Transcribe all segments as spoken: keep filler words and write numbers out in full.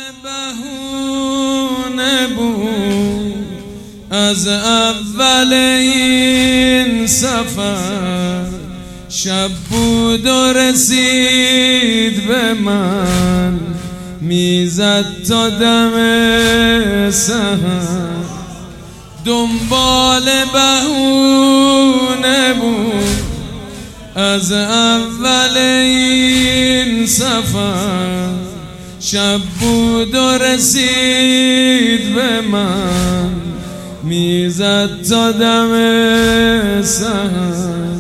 بهونه بود از اول این سفر، شب بود و رسید به من، میزد تا دم سحر. دنبال بهونه بود از اول این سفر، شب بود و رسید به من، میزد تا دم سحر.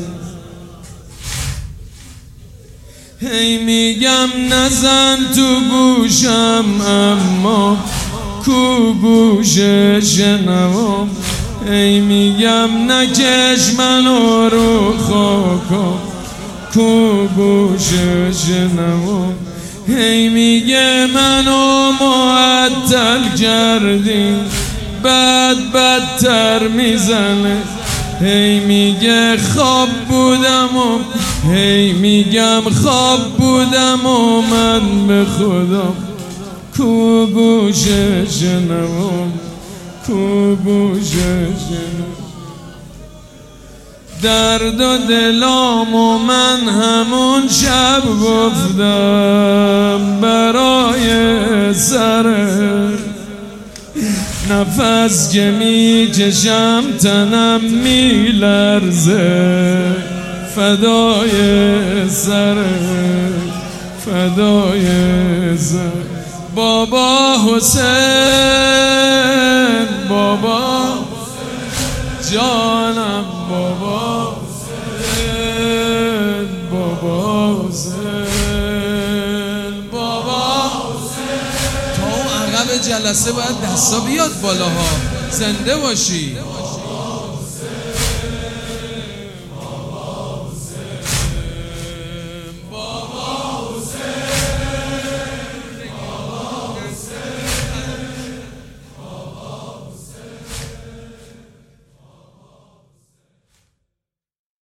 هی میگم نزن تو گوشم، اما کو گوش شنوم. هی میگم نکش منو رو خاکم، کو گوش شنوم. هی میگه منو معطل کردی، بعد بدتر میزنه. هی میگه خواب بودم و هی میگم خواب بودم و من به خودم، کو گوش شنوم، کو گوش شنوم. درد و دلام و من همون شب گفتم برای سرت، نفس که میکشم تنم میلرزه، فدای سرت، فدای سرت. بابا حسین، بابا جانم، بابا حسین، بابا حسین، بابا حسین. تا اون عقب جلسه باید دستا بیاد بالاها، زنده باشی.